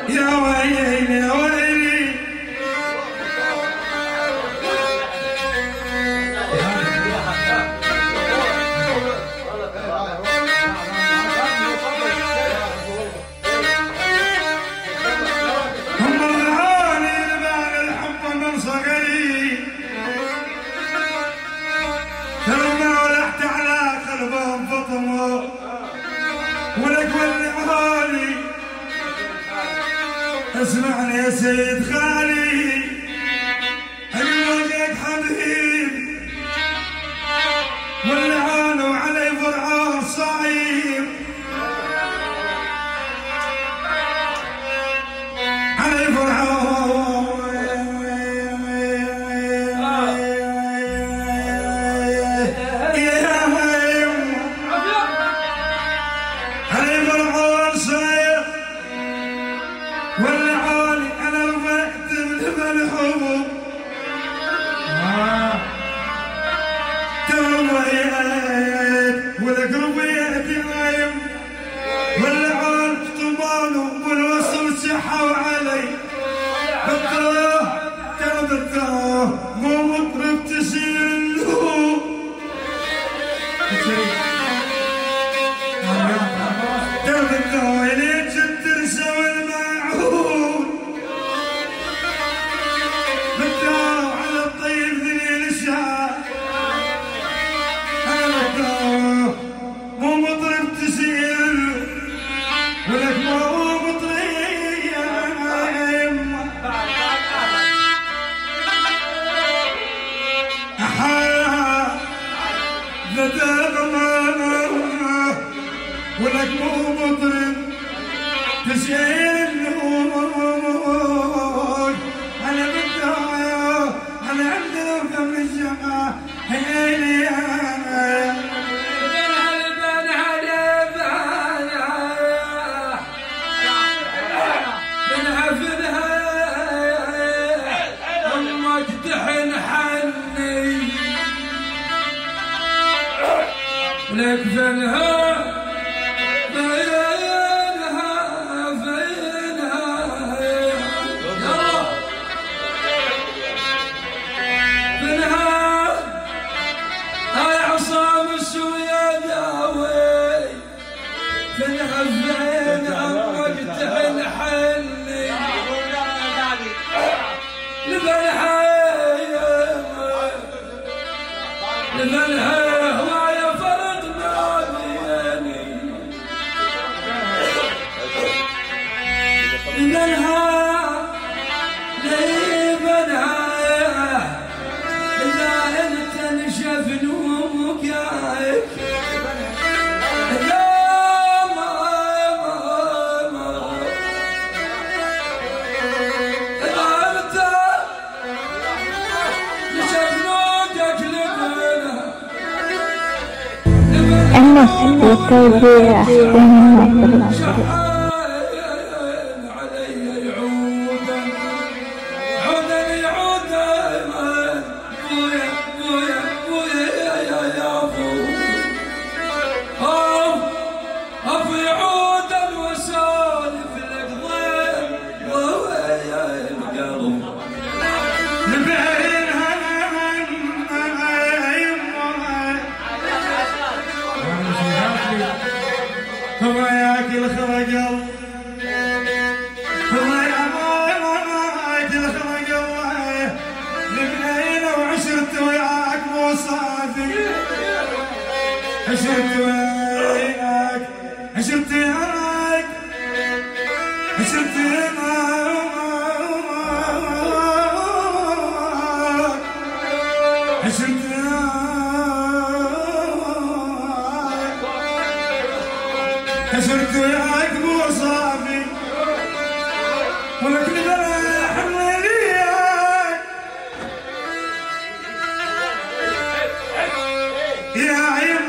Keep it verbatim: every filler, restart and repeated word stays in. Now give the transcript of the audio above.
يا ويلي يا ويلي هم الغالي لبال الحب من صغري ترمى ولحت على قلبهم فطموا ولك والعالي اسمعني يا سيد خالي الوجهك حبيب واللعان وعلي فرعون صعيب علي فرعون علي فرعون صعيب والعالي انا رفعت بالحب ترويت ولك رفيت نايم والعال طمانه والوصل سحوا علي بالطراه تردته مو مطرب تسير له تردته اليك الترسه والماعون بالدار على الطيب ذليل الشعر انا مو مطرب تسير ولك مو مطرب ولك مو مطرب تسير انا بالدعاء انا عندي كم الجماعه هيلي لك فينها فينها فينها يلا فينها هاي عصام السويا داوي فينها فينها وقت الحني لفنها لفنها لبنها لبنها إذا أنت نشف نومك ياك يا ماما إذا أنت نشف نومك لبنها النص والتوزيع بين الناس هواياك الخرقل هواياك الخرقل لبنينا وعشرت وياك مو صافي عشرت وياك عشرت وياك عشرت وياك عشرت عشرت وياك مو صافي ولك لبلا حمليك يا عيب